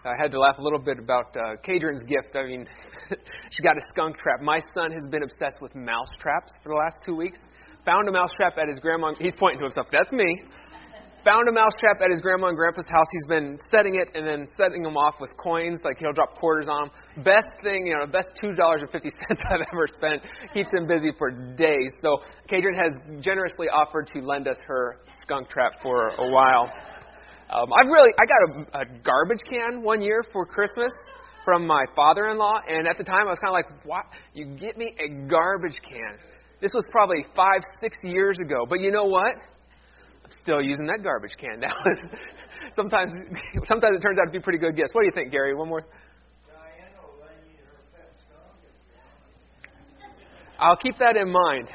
I had to laugh a little bit about Kadrian's gift. I mean, she got a skunk trap. My son has been obsessed with mouse traps for the last 2 weeks. Found a mouse trap at his grandma. He's pointing to himself. That's me. Found a mouse trap at his grandma and grandpa's house. He's been setting it and then setting them off with coins. Like he'll drop quarters on them. Best thing, best $2.50 I've ever spent. Keeps him busy for days. So Kadrian has generously offered to lend us her skunk trap for a while. I got a garbage can one year for Christmas from my father-in-law, and at the time I was kind of like, what? You get me a garbage can? This was probably 5-6 years ago, but you know what? I'm still using that garbage can now. Sometimes it turns out to be pretty good gifts. What do you think, Gary? One more? Diane will lend you her pet skunk. I'll keep that in mind.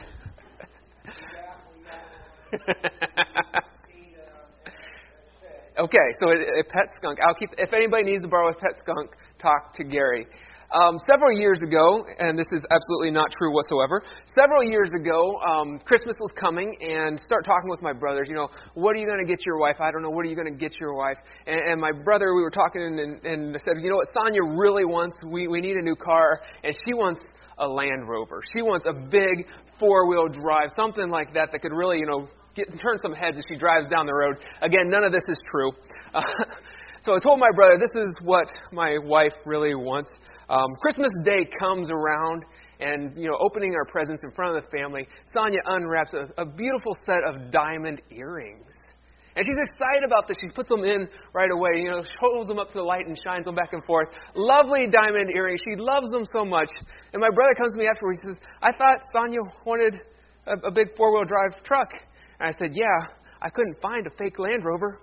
Okay, so a pet skunk. If anybody needs to borrow a pet skunk, talk to Gary. Several years ago, and this is absolutely not true whatsoever, several years ago, Christmas was coming, and start talking with my brothers, what are you going to get your wife? I don't know, what are you going to get your wife? And my brother, we were talking, and I said, what Sonia really wants, we need a new car, and she wants a Land Rover. She wants a big four-wheel drive, something like that could really, turn some heads as she drives down the road. Again, none of this is true. So I told my brother, this is what my wife really wants. Christmas Day comes around, and, opening our presents in front of the family, Sonia unwraps a beautiful set of diamond earrings. And she's excited about this. She puts them in right away, holds them up to the light and shines them back and forth. Lovely diamond earrings. She loves them so much. And my brother comes to me afterwards. He says, I thought Sonia wanted a big four-wheel drive truck. And I said, yeah, I couldn't find a fake Land Rover.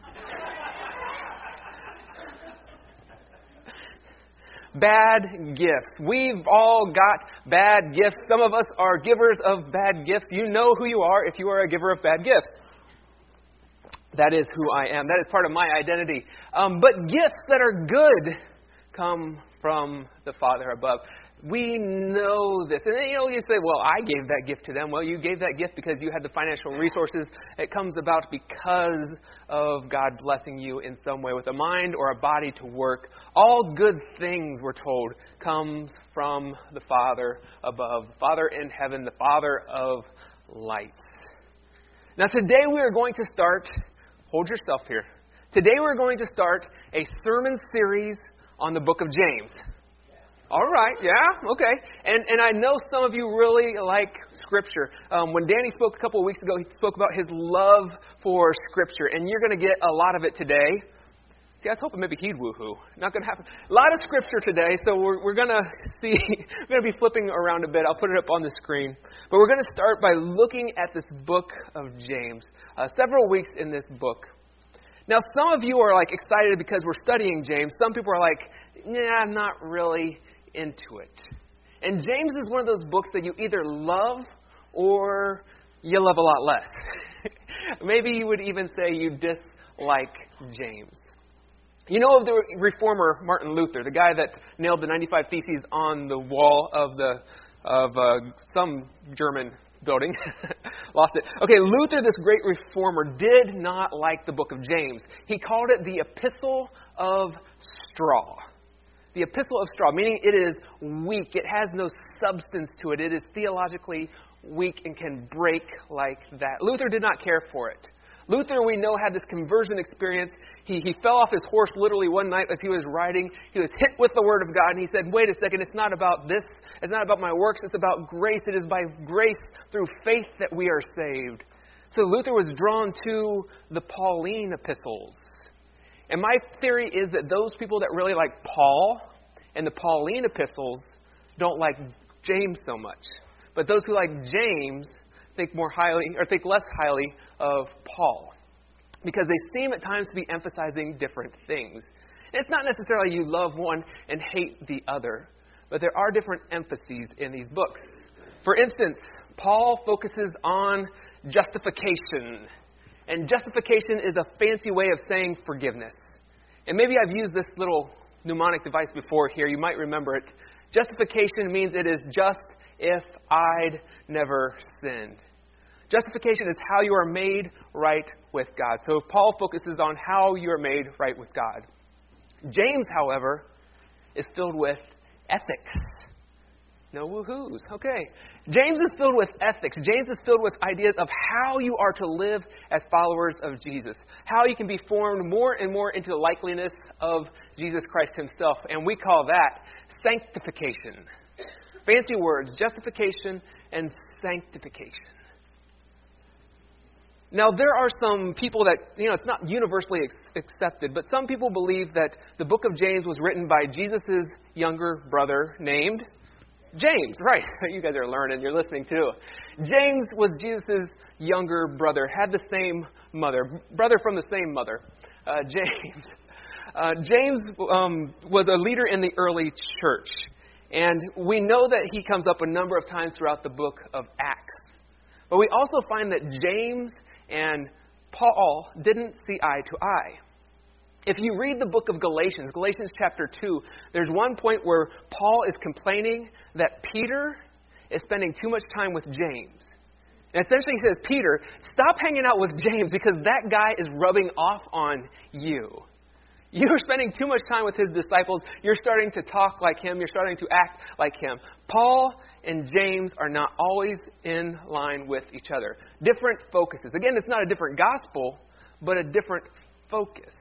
Bad gifts. We've all got bad gifts. Some of us are givers of bad gifts. You know who you are if you are a giver of bad gifts. That is who I am. That is part of my identity. But gifts that are good come from the Father above. We know this. And then, you say, well, I gave that gift to them. Well, you gave that gift because you had the financial resources. It comes about because of God blessing you in some way with a mind or a body to work. All good things, we're told, comes from the Father above, the Father in heaven, the Father of lights. Now, today we are going to start, hold yourself here. Today we're going to start a sermon series on the book of James. All right, yeah, okay. And I know some of you really like Scripture. When Danny spoke a couple of weeks ago, he spoke about his love for Scripture. And you're going to get a lot of it today. See, I was hoping maybe he'd woohoo. Not going to happen. A lot of Scripture today, so we're going to see, we're going to be flipping around a bit. I'll put it up on the screen. But we're going to start by looking at this book of James. Several weeks in this book. Now, some of you are excited because we're studying James. Some people are like, yeah, I'm not really into it. And James is one of those books that you either love or you love a lot less. Maybe you would even say you dislike James. You know of the reformer Martin Luther, the guy that nailed the 95 Theses on the wall of some German building. Lost it. Okay, Luther, this great reformer, did not like the book of James. He called it the Epistle of Straw. The Epistle of Straw, meaning it is weak. It has no substance to it. It is theologically weak and can break like that. Luther did not care for it. Luther, we know, had this conversion experience. He fell off his horse literally one night as he was riding. He was hit with the Word of God, and he said, wait a second, it's not about this. It's not about my works. It's about grace. It is by grace through faith that we are saved. So Luther was drawn to the Pauline epistles. And my theory is that those people that really like Paul and the Pauline epistles don't like James so much. But those who like James think more highly, or think less highly of Paul. Because they seem at times to be emphasizing different things. And it's not necessarily you love one and hate the other. But there are different emphases in these books. For instance, Paul focuses on justification. And justification is a fancy way of saying forgiveness. And maybe I've used this little mnemonic device before here. You might remember it. Justification means it is just if I'd never sinned. Justification is how you are made right with God. So Paul focuses on how you are made right with God. James, however, is filled with ethics. No woohoos. Okay. James is filled with ethics. James is filled with ideas of how you are to live as followers of Jesus. How you can be formed more and more into the likeness of Jesus Christ himself. And we call that sanctification. Fancy words, justification and sanctification. Now, there are some people that, it's not universally accepted, but some people believe that the book of James was written by Jesus' younger brother named James. Right. You guys are learning. You're listening too. James was Jesus' younger brother, had the same mother, brother from the same mother, James. James was a leader in the early church, and we know that he comes up a number of times throughout the book of Acts. But we also find that James and Paul didn't see eye to eye. If you read the book of Galatians, Galatians chapter 2, there's one point where Paul is complaining that Peter is spending too much time with James. And essentially he says, Peter, stop hanging out with James because that guy is rubbing off on you. You're spending too much time with his disciples. You're starting to talk like him. You're starting to act like him. Paul and James are not always in line with each other. Different focuses. Again, it's not a different gospel, but a different focus.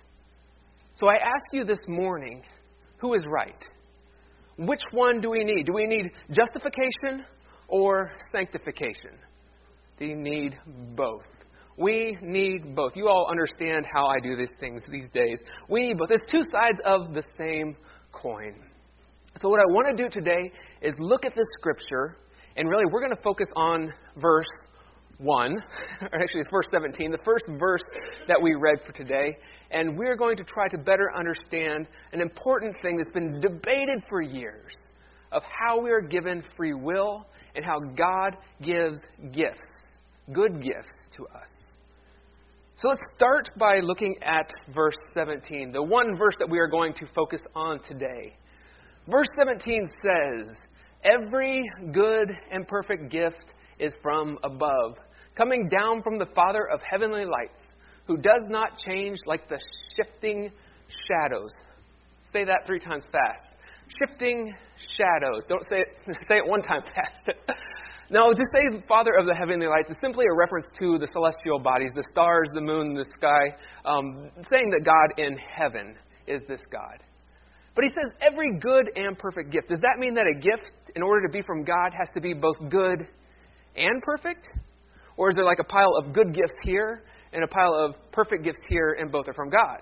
So I ask you this morning, who is right? Which one do we need? Do we need justification or sanctification? Do you need both? We need both. You all understand how I do these things these days. We need both. It's two sides of the same coin. So what I want to do today is look at this scripture, and really we're going to focus on verse 1, or actually it's verse 17, the first verse that we read for today. And we're going to try to better understand an important thing that's been debated for years of how we are given free will and how God gives gifts, good gifts to us. So let's start by looking at verse 17, the one verse that we are going to focus on today. Verse 17 says, "Every good and perfect gift is from above, coming down from the Father of heavenly lights, who does not change like the shifting shadows." Say that 3 times fast. Shifting shadows. Don't say it 1 time fast. No, to say Father of the heavenly lights is simply a reference to the celestial bodies, the stars, the moon, the sky, saying that God in heaven is this God. But he says every good and perfect gift. Does that mean that a gift, in order to be from God, has to be both good and perfect? Or is there like a pile of good gifts here and a pile of perfect gifts here and both are from God?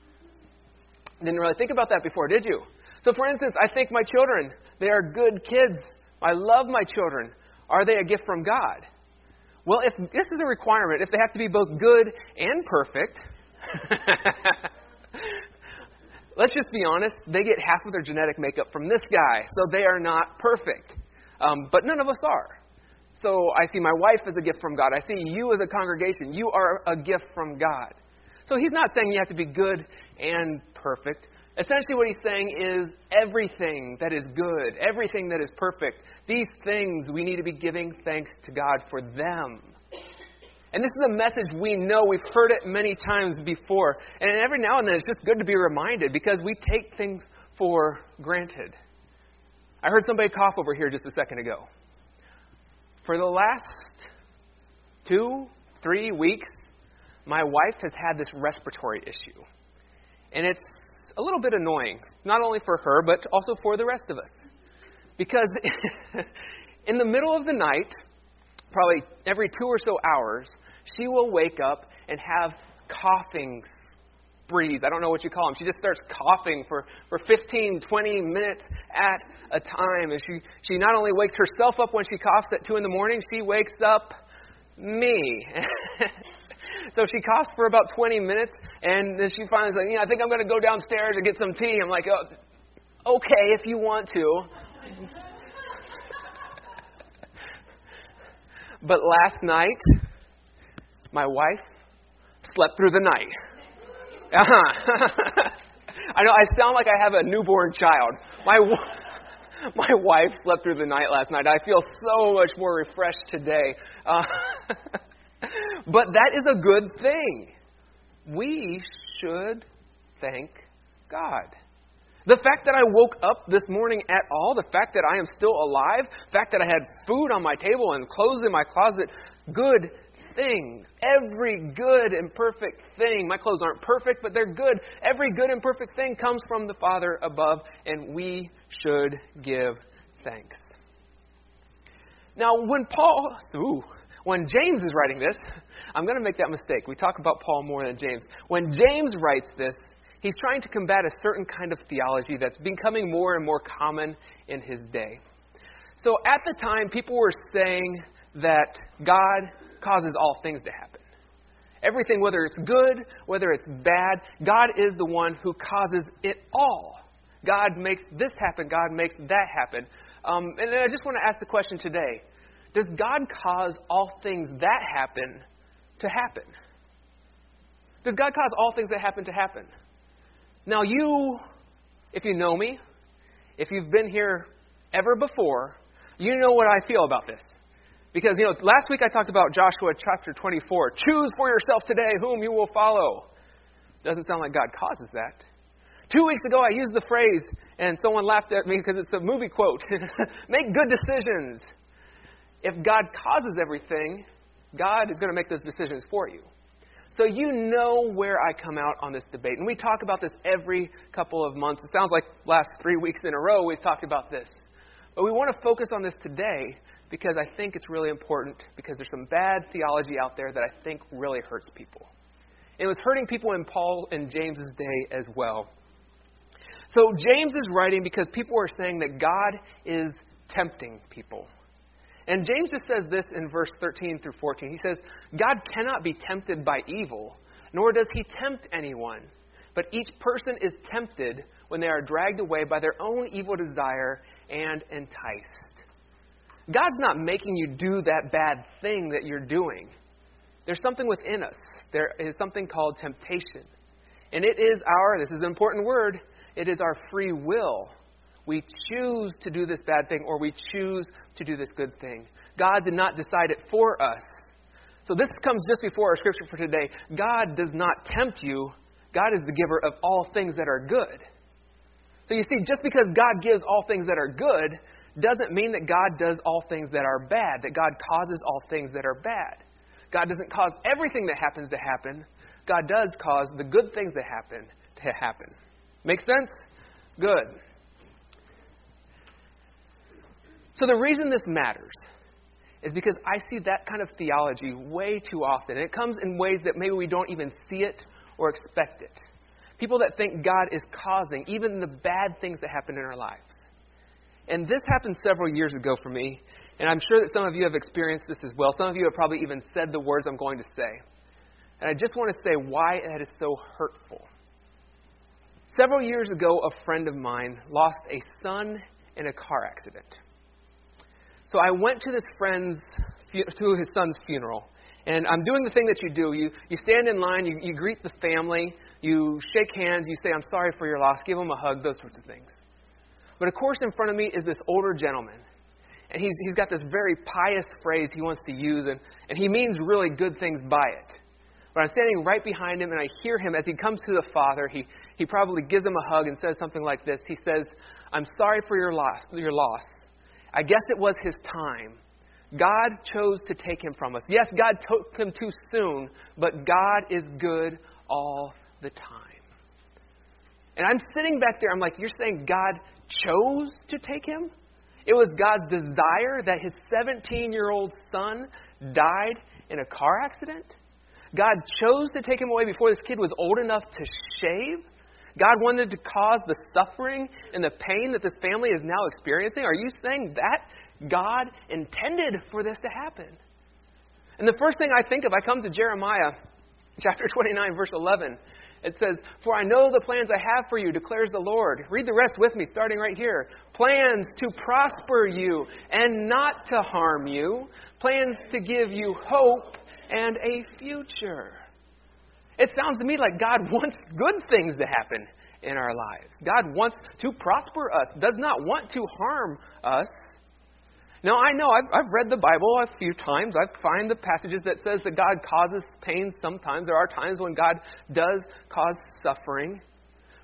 Didn't really think about that before, did you? So for instance, I think my children, they are good kids. I love my children. Are they a gift from God? Well, if this is a requirement, if they have to be both good and perfect, let's just be honest, they get half of their genetic makeup from this guy, so they are not perfect. But none of us are. So I see my wife as a gift from God. I see you as a congregation. You are a gift from God. So he's not saying you have to be good and perfect. Essentially what he's saying is everything that is good, everything that is perfect, these things we need to be giving thanks to God for them. And this is a message we know. We've heard it many times before. And every now and then it's just good to be reminded because we take things for granted. I heard somebody cough over here just a second ago. For the last 2-3 weeks, my wife has had this respiratory issue. And it's a little bit annoying, not only for her, but also for the rest of us. Because in the middle of the night, probably every 2 or so hours, she will wake up and have coughing sprees. I don't know what you call them. She just starts coughing for 15, 20 minutes at a time. And she not only wakes herself up when she coughs at 2 in the morning, she wakes up me. So she coughs for about 20 minutes, and then she finally says, I think I'm going to go downstairs and get some tea. I'm like, oh, okay, if you want to. But last night, my wife slept through the night. I know, I sound like I have a newborn child. My wife slept through the night last night. I feel so much more refreshed today. But that is a good thing. We should thank God. The fact that I woke up this morning at all, the fact that I am still alive, the fact that I had food on my table and clothes in my closet, good things. Every good and perfect thing. My clothes aren't perfect, but they're good. Every good and perfect thing comes from the Father above, and we should give thanks. Now, when James is writing this, I'm going to make that mistake. We talk about Paul more than James. When James writes this, he's trying to combat a certain kind of theology that's becoming more and more common in his day. So at the time, people were saying that God causes all things to happen. Everything, whether it's good, whether it's bad, God is the one who causes it all. God makes this happen. God makes that happen. And I just want to ask the question today. Does God cause all things that happen to happen? Does God cause all things that happen to happen? Now if you know me, if you've been here ever before, you know what I feel about this. Because, last week I talked about Joshua chapter 24. Choose for yourself today whom you will follow. Doesn't sound like God causes that. 2 weeks ago I used the phrase, and someone laughed at me because it's a movie quote. Make good decisions. If God causes everything, God is going to make those decisions for you. So you know where I come out on this debate. And we talk about this every couple of months. It sounds like last 3 weeks in a row we've talked about this. But we want to focus on this today because I think it's really important, because there's some bad theology out there that I think really hurts people. It was hurting people in Paul and James's day as well. So James is writing because people are saying that God is tempting people. And James just says this in verse 13 through 14. He says, God cannot be tempted by evil, nor does he tempt anyone. But each person is tempted when they are dragged away by their own evil desire and enticed. God's not making you do that bad thing that you're doing. There's something within us. There is something called temptation. And it is this is an important word, it is our free will. We choose to do this bad thing, or we choose to do this good thing. God did not decide it for us. So this comes just before our scripture for today. God does not tempt you. God is the giver of all things that are good. So you see, just because God gives all things that are good doesn't mean that God does all things that are bad, that God causes all things that are bad. God doesn't cause everything that happens to happen. God does cause the good things that happen to happen. Make sense? Good. So the reason this matters is because I see that kind of theology way too often. And it comes in ways that maybe we don't even see it or expect it. People that think God is causing even the bad things that happen in our lives. And this happened several years ago for me. And I'm sure that some of you have experienced this as well. Some of you have probably even said the words I'm going to say. And I just want to say why that is so hurtful. Several years ago, a friend of mine lost a son in a car accident. So I went to to his son's funeral. And I'm doing the thing that you do. You stand in line, you greet the family, you shake hands, you say, I'm sorry for your loss, give them a hug, those sorts of things. But of course in front of me is this older gentleman. And he's got this very pious phrase he wants to use, and he means really good things by it. But I'm standing right behind him, and I hear him as he comes to the father. He probably gives him a hug and says something like this. He says, I'm sorry for your loss. I guess it was his time. God chose to take him from us. Yes, God took him too soon, but God is good all the time. And I'm sitting back there, I'm like, you're saying God chose to take him? It was God's desire that his 17-year-old son died in a car accident? God chose to take him away before this kid was old enough to shave? God wanted to cause the suffering and the pain that this family is now experiencing? Are you saying that God intended for this to happen? And the first thing I think of, I come to Jeremiah chapter 29, verse 11. It says, for I know the plans I have for you, declares the Lord. Read the rest with me, starting right here. Plans to prosper you and not to harm you. Plans to give you hope and a future. It sounds to me like God wants good things to happen in our lives. God wants to prosper us, does not want to harm us. Now, I know I've read the Bible a few times. I find the passages that says that God causes pain sometimes. There are times when God does cause suffering.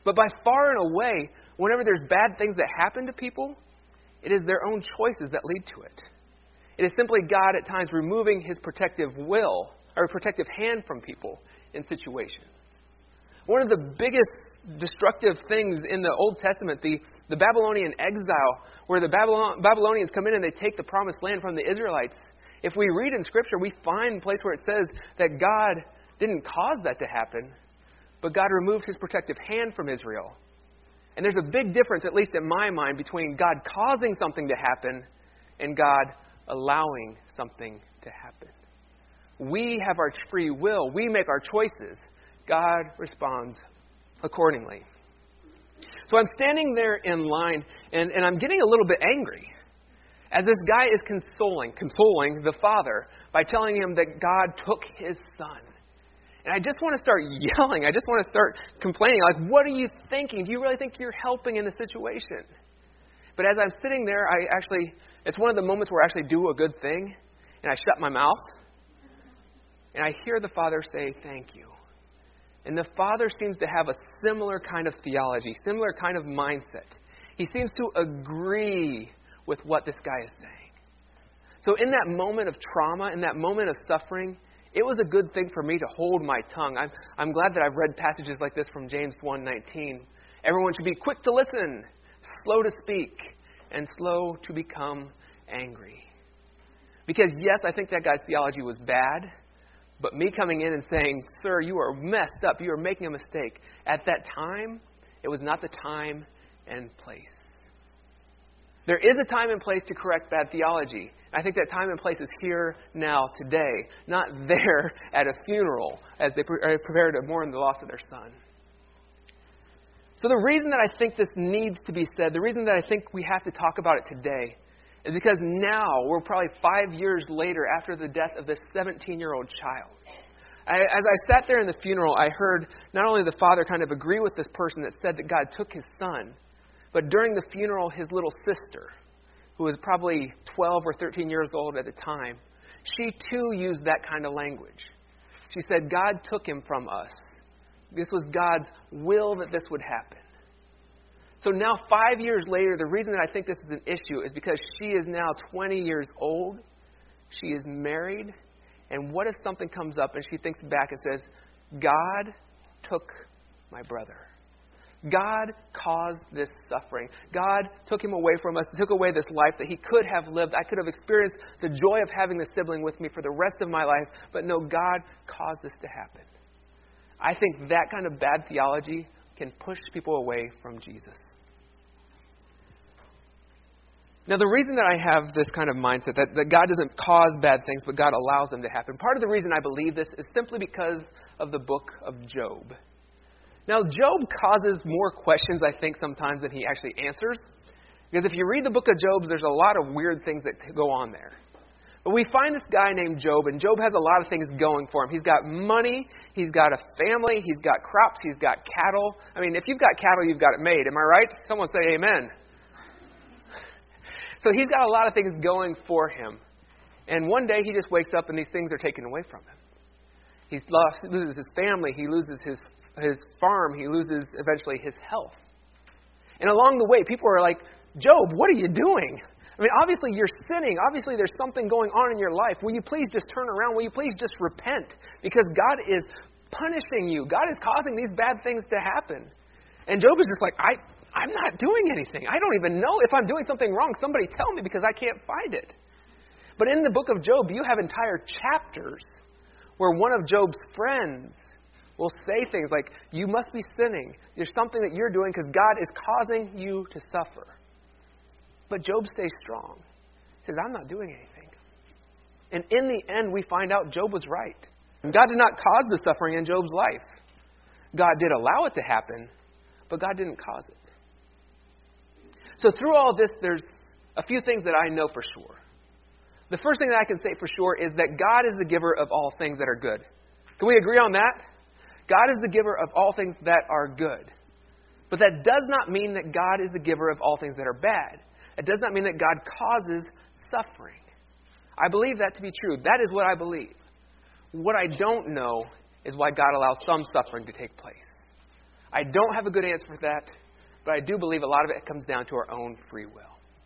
But by far and away, whenever there's bad things that happen to people, it is their own choices that lead to it. It is simply God at times removing his protective will or protective hand from people in situations. One of the biggest destructive things in the Old Testament, the Babylonian exile, where the Babylonians come in and they take the promised land from the Israelites. If we read in Scripture, we find a place where it says that God didn't cause that to happen, but God removed his protective hand from Israel. And there's a big difference, at least in my mind, between God causing something to happen and God allowing something to happen. We have our free will. We make our choices. God responds accordingly. So I'm standing there in line, and I'm getting a little bit angry as this guy is consoling the father by telling him that God took his son. And I just want to start yelling. I just want to start complaining. Like, what are you thinking? Do you really think you're helping in the situation? But as I'm sitting there, it's one of the moments where I actually do a good thing, and I shut my mouth, and I hear the father say, "Thank you." And the father seems to have a similar kind of theology, similar kind of mindset. He seems to agree with what this guy is saying. So in that moment of trauma, in that moment of suffering, it was a good thing for me to hold my tongue. I'm glad that I've read passages like this from James 1:19. Everyone should be quick to listen, slow to speak, and slow to become angry. Because yes, I think that guy's theology was bad. But me coming in and saying, "Sir, you are messed up. You are making a mistake." At that time, it was not the time and place. There is a time and place to correct bad theology. I think that time and place is here now, today, not there at a funeral as they prepare to mourn the loss of their son. So the reason that I think this needs to be said, the reason that I think we have to talk about it today, is because now, we're probably 5 years later after the death of this 17-year-old child. As I sat there in the funeral, I heard not only the father kind of agree with this person that said that God took his son, but during the funeral, his little sister, who was probably 12 or 13 years old at the time, she too used that kind of language. She said, "God took him from us. This was God's will that this would happen." So now 5 years later, the reason that I think this is an issue is because she is now 20 years old. She is married. And what if something comes up and she thinks back and says, "God took my brother. God caused this suffering. God took him away from us, took away this life that he could have lived. I could have experienced the joy of having this sibling with me for the rest of my life. But no, God caused this to happen." I think that kind of bad theology can push people away from Jesus. Now, the reason that I have this kind of mindset, that God doesn't cause bad things, but God allows them to happen, part of the reason I believe this is simply because of the book of Job. Now, Job causes more questions, I think, sometimes than he actually answers. Because if you read the book of Job, there's a lot of weird things that go on there. But we find this guy named Job, and Job has a lot of things going for him. He's got money, he's got a family, he's got crops, he's got cattle. I mean, if you've got cattle, you've got it made. Am I right? Someone say amen. So he's got a lot of things going for him. And one day he just wakes up and these things are taken away from him. He loses his family, he loses his farm, he loses eventually his health. And along the way, people are like, "Job, what are you doing? I mean, obviously you're sinning. Obviously there's something going on in your life. Will you please just turn around? Will you please just repent? Because God is punishing you. God is causing these bad things to happen." And Job is just like, I'm not doing anything. I don't even know if I'm doing something wrong. Somebody tell me because I can't find it. But in the book of Job, you have entire chapters where one of Job's friends will say things like, "You must be sinning. There's something that you're doing because God is causing you to suffer." But Job stays strong. He says, "I'm not doing anything." And in the end, we find out Job was right. God did not cause the suffering in Job's life. God did allow it to happen, but God didn't cause it. So through all this, there's a few things that I know for sure. The first thing that I can say for sure is that God is the giver of all things that are good. Can we agree on that? God is the giver of all things that are good. But that does not mean that God is the giver of all things that are bad. It does not mean that God causes suffering. I believe that to be true. That is what I believe. What I don't know is why God allows some suffering to take place. I don't have a good answer for that, but I do believe a lot of it comes down to our own free will.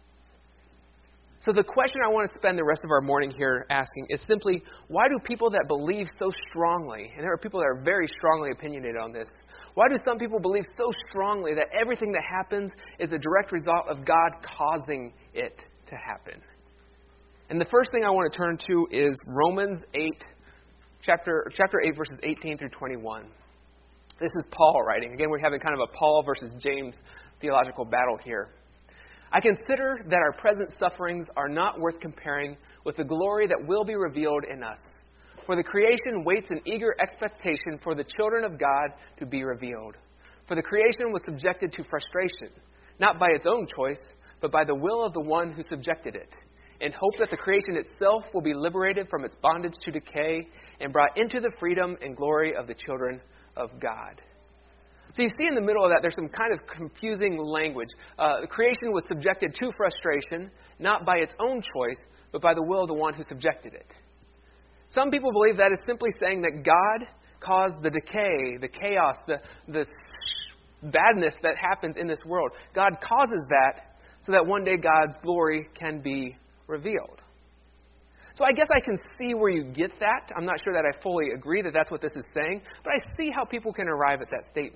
So the question I want to spend the rest of our morning here asking is simply, why do people that believe so strongly, and there are people that are very strongly opinionated on this, why do some people believe so strongly that everything that happens is a direct result of God causing it to happen? And the first thing I want to turn to is Romans 8, chapter 8, verses 18 through 21. This is Paul writing. Again, we're having kind of a Paul versus James theological battle here. I consider that our present sufferings are not worth comparing with the glory that will be revealed in us. For the creation waits in eager expectation for the children of God to be revealed. For the creation was subjected to frustration, not by its own choice, but by the will of the one who subjected it, in hope that the creation itself will be liberated from its bondage to decay and brought into the freedom and glory of the children of God. So you see in the middle of that, there's some kind of confusing language. The creation was subjected to frustration, not by its own choice, but by the will of the one who subjected it. Some people believe that is simply saying that God caused the decay, the chaos, the badness that happens in this world. God causes that so that one day God's glory can be revealed. So I guess I can see where you get that. I'm not sure that I fully agree that that's what this is saying, but I see how people can arrive at that statement.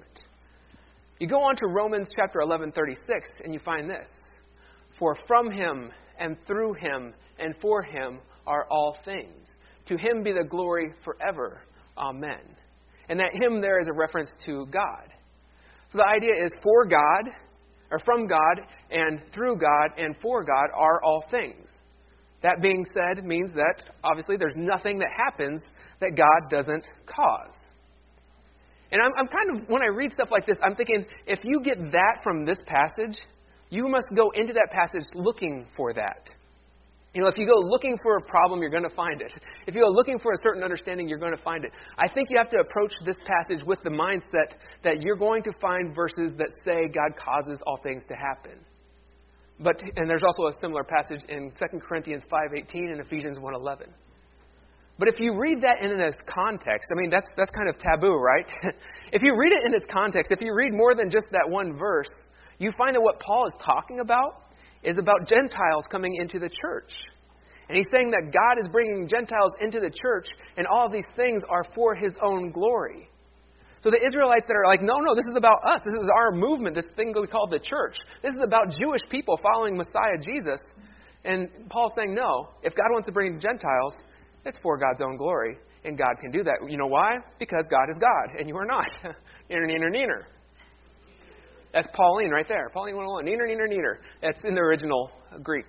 You go on to Romans chapter 11:36, and you find this. For from him and through him and for him are all things. To him be the glory forever. Amen. And that him there is a reference to God. So the idea is for God, or from God, and through God, and for God are all things. That being said means that, obviously, there's nothing that happens that God doesn't cause. And I'm kind of, when I read stuff like this, I'm thinking, if you get that from this passage, you must go into that passage looking for that. You know, if you go looking for a problem, you're going to find it. If you go looking for a certain understanding, you're going to find it. I think you have to approach this passage with the mindset that you're going to find verses that say God causes all things to happen. And there's also a similar passage in 2 Corinthians 5:18 and Ephesians 1:11. But if you read that in its context, I mean, that's kind of taboo, right? If you read it in its context, if you read more than just that one verse, you find that what Paul is talking about is about Gentiles coming into the church. And he's saying that God is bringing Gentiles into the church, and all of these things are for his own glory. So the Israelites that are like, no, this is about us. This is our movement, this thing we call the church. This is about Jewish people following Messiah Jesus. And Paul's saying, no, if God wants to bring Gentiles, it's for God's own glory, and God can do that. You know why? Because God is God, and you are not. Neener, neener, neener. That's Pauline right there. Pauline 101. Neener, neener, neener. That's in the original Greek.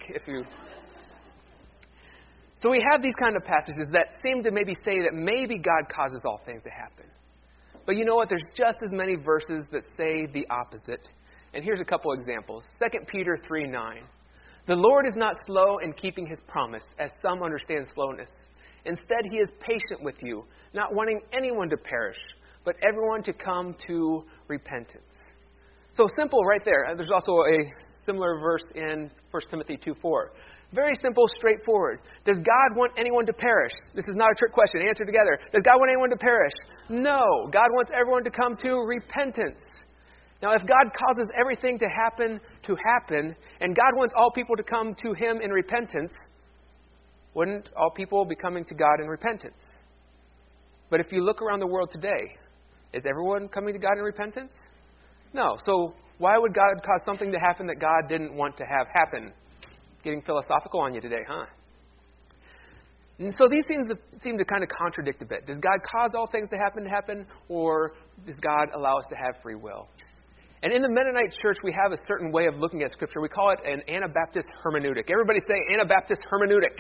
So we have these kind of passages that seem to maybe say that maybe God causes all things to happen. But you know what? There's just as many verses that say the opposite. And here's a couple examples. 2 Peter 3:9. The Lord is not slow in keeping his promise, as some understand slowness. Instead, he is patient with you, not wanting anyone to perish, but everyone to come to repentance. So simple right there. There's also a similar verse in 1 Timothy 2:4. Very simple, straightforward. Does God want anyone to perish? This is not a trick question. Answer together. Does God want anyone to perish? No. God wants everyone to come to repentance. Now, if God causes everything to happen, and God wants all people to come to him in repentance, wouldn't all people be coming to God in repentance? But if you look around the world today, is everyone coming to God in repentance? No. So why would God cause something to happen that God didn't want to have happen? Getting philosophical on you today, huh? And so these things seem to kind of contradict a bit. Does God cause all things to happen, or does God allow us to have free will? And in the Mennonite church, we have a certain way of looking at Scripture. We call it an Anabaptist hermeneutic. Everybody say Anabaptist hermeneutic.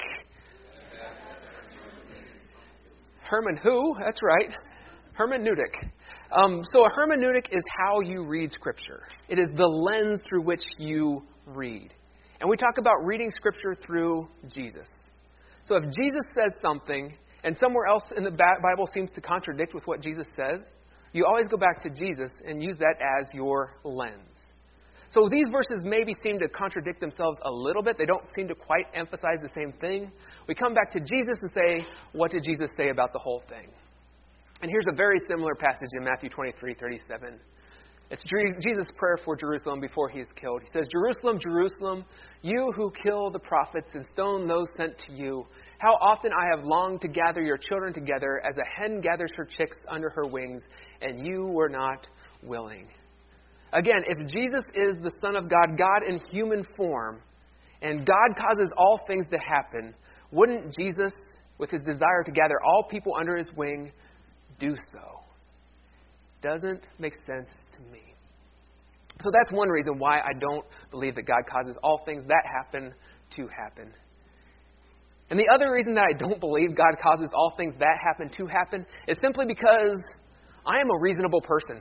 Herman who? That's right. Hermeneutic. So a hermeneutic is how you read Scripture. It is the lens through which you read. And we talk about reading Scripture through Jesus. So if Jesus says something, and somewhere else in the Bible seems to contradict with what Jesus says, you always go back to Jesus and use that as your lens. So these verses maybe seem to contradict themselves a little bit. They don't seem to quite emphasize the same thing. We come back to Jesus and say, what did Jesus say about the whole thing? And here's a very similar passage in Matthew 23:37. It's Jesus' prayer for Jerusalem before he is killed. He says, Jerusalem, Jerusalem, you who kill the prophets and stone those sent to you, how often I have longed to gather your children together as a hen gathers her chicks under her wings, and you were not willing. Again, if Jesus is the Son of God, God in human form, and God causes all things to happen, wouldn't Jesus, with his desire to gather all people under his wing, do so? Doesn't make sense to me. So that's one reason why I don't believe that God causes all things that happen to happen. And the other reason that I don't believe God causes all things that happen to happen is simply because I am a reasonable person.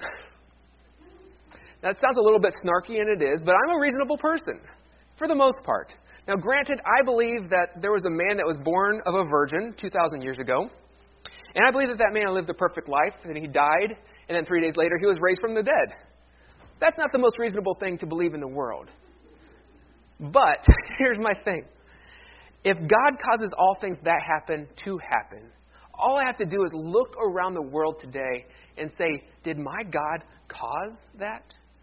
That sounds a little bit snarky, and it is, but I'm a reasonable person, for the most part. Now, granted, I believe that there was a man that was born of a virgin 2,000 years ago, and I believe that that man lived a perfect life, and he died, and then 3 days later he was raised from the dead. That's not the most reasonable thing to believe in the world. But, here's my thing. If God causes all things that happen to happen, all I have to do is look around the world today and say, did my God cause that?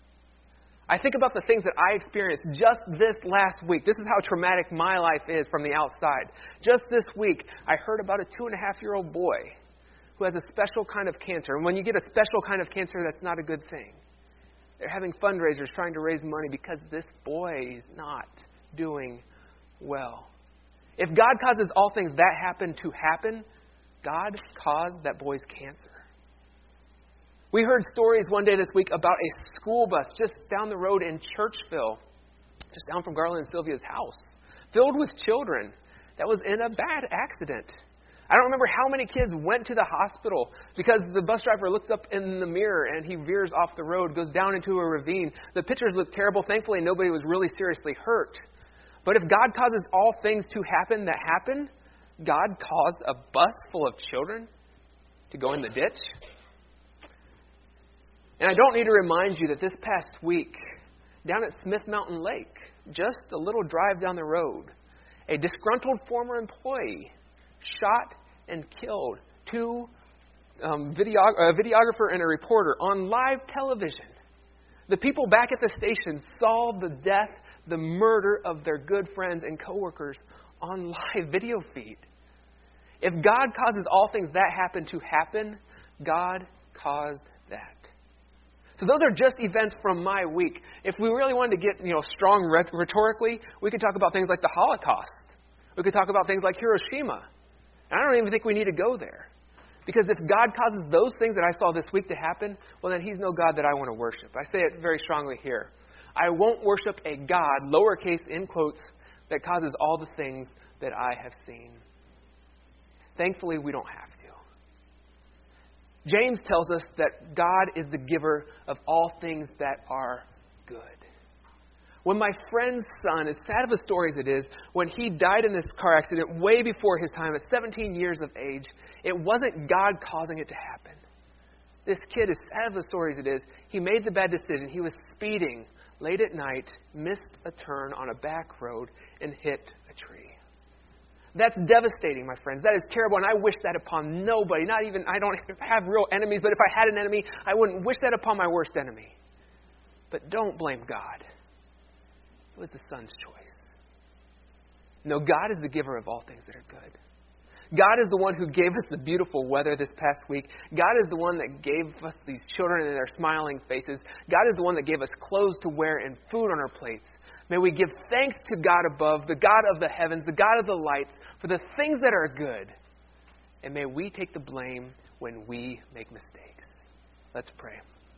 I think about the things that I experienced just this last week. This is how traumatic my life is from the outside. Just this week, I heard about a 2.5-year-old boy who has a special kind of cancer. And when you get a special kind of cancer, that's not a good thing. They're having fundraisers trying to raise money because this boy is not doing well. If God causes all things that happen to happen, God caused that boy's cancer. We heard stories one day this week about a school bus just down the road in Churchville, just down from Garland and Sylvia's house, filled with children that was in a bad accident. I don't remember how many kids went to the hospital because the bus driver looked up in the mirror and he veers off the road, goes down into a ravine. The pictures looked terrible. Thankfully, nobody was really seriously hurt. But if God causes all things to happen that happen, God caused a bus full of children to go in the ditch. And I don't need to remind you that this past week, down at Smith Mountain Lake, just a little drive down the road, a disgruntled former employee shot and killed a videographer and a reporter on live television. The people back at the station saw the death, the murder of their good friends and coworkers on live video feed. If God causes all things that happen to happen, God caused that. So those are just events from my week. If we really wanted to get strong rhetorically, we could talk about things like the Holocaust. We could talk about things like Hiroshima. And I don't even think we need to go there. Because if God causes those things that I saw this week to happen, well, then He's no God that I want to worship. I say it very strongly here. I won't worship a God, lowercase in quotes, that causes all the things that I have seen. Thankfully, we don't have to. James tells us that God is the giver of all things that are good. When my friend's son, as sad of a story as it is, when he died in this car accident way before his time at 17 years of age, it wasn't God causing it to happen. This kid, as sad of a story as it is, he made the bad decision. He was speeding late at night, missed a turn on a back road, and hit a tree. That's devastating, my friends. That is terrible, and I wish that upon nobody. I don't have real enemies, but if I had an enemy, I wouldn't wish that upon my worst enemy. But don't blame God. It was the Son's choice. No, God is the giver of all things that are good. God is the one who gave us the beautiful weather this past week. God is the one that gave us these children and their smiling faces. God is the one that gave us clothes to wear and food on our plates. May we give thanks to God above, the God of the heavens, the God of the lights, for the things that are good. And may we take the blame when we make mistakes. Let's pray.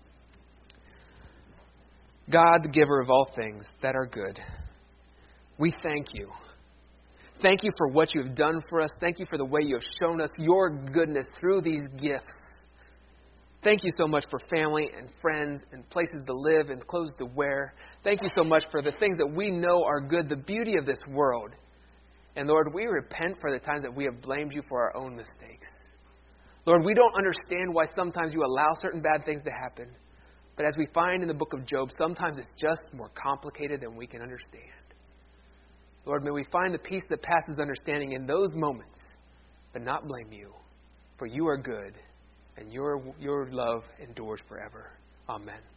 God, the giver of all things that are good, we thank you. Thank you for what you have done for us. Thank you for the way you have shown us your goodness through these gifts. Thank you so much for family and friends and places to live and clothes to wear. Thank you so much for the things that we know are good, the beauty of this world. And Lord, we repent for the times that we have blamed you for our own mistakes. Lord, we don't understand why sometimes you allow certain bad things to happen. But as we find in the book of Job, sometimes it's just more complicated than we can understand. Lord, may we find the peace that passes understanding in those moments, but not blame you, for you are good, and your love endures forever. Amen.